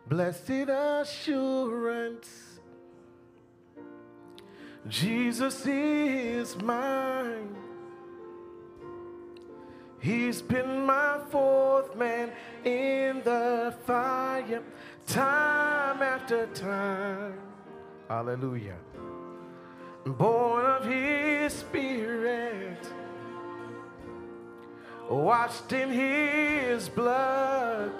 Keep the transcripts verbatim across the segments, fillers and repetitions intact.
Blessed assurance, Jesus is mine. He's been my fourth man in the fire, time after time. Hallelujah. Born of his spirit, washed in his blood,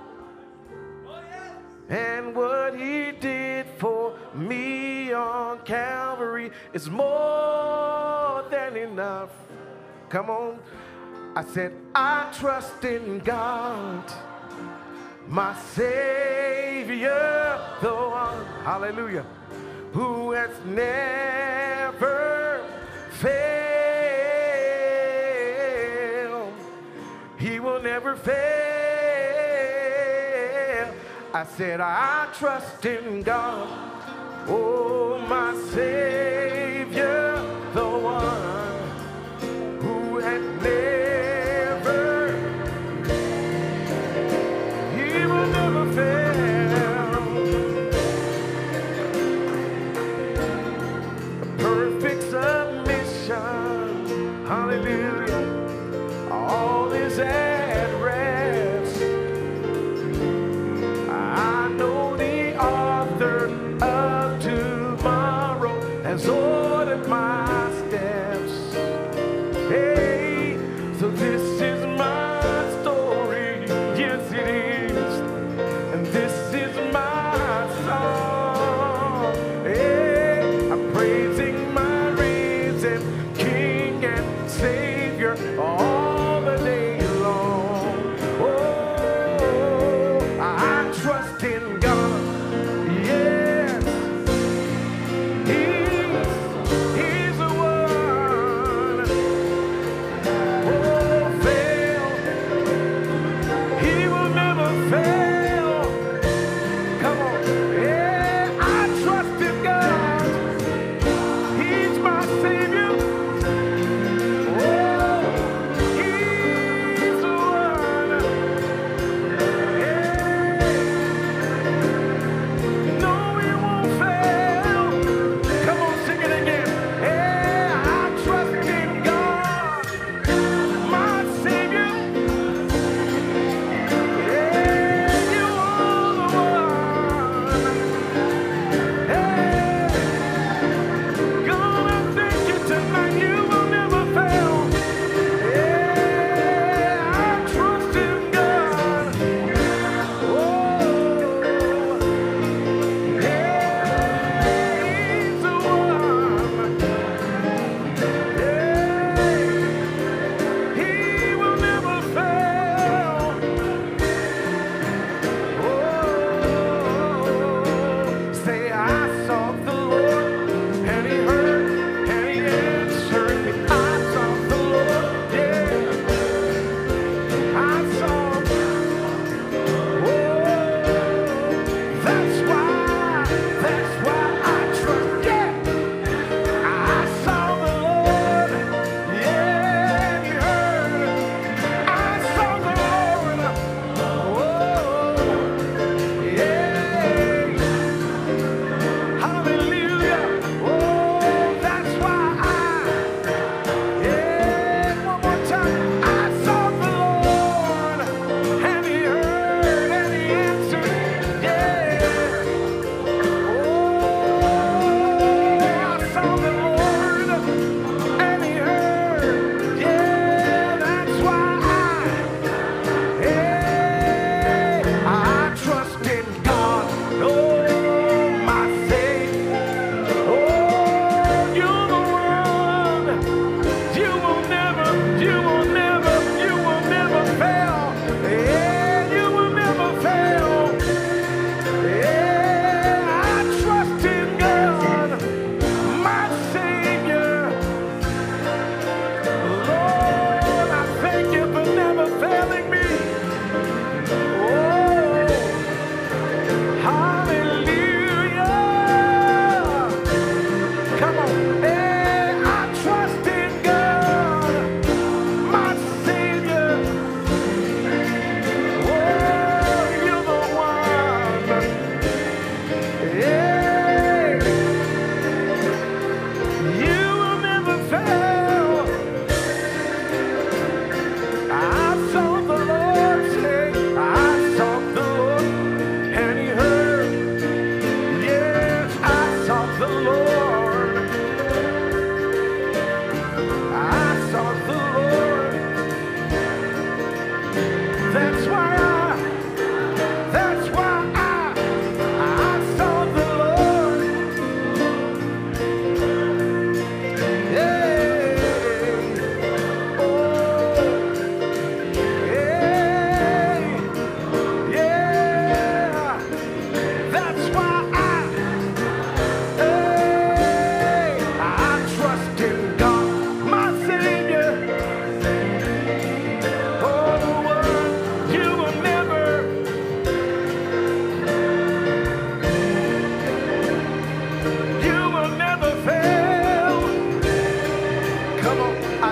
and what he did for me on Calvary is more than enough. Come on. I said, I trust in God, my Savior, the one, hallelujah, who has never failed. He will never fail. I said, I trust in God, oh, my Savior, the one who had never, he will never fail. Perfect submission, hallelujah, all is at rest. I know the author of tomorrow has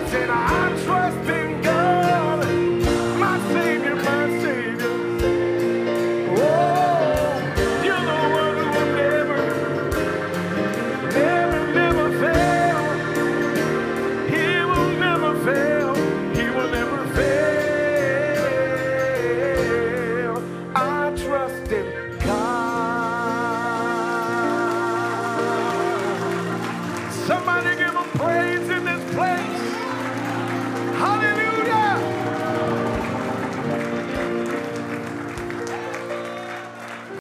I said, I trust in God.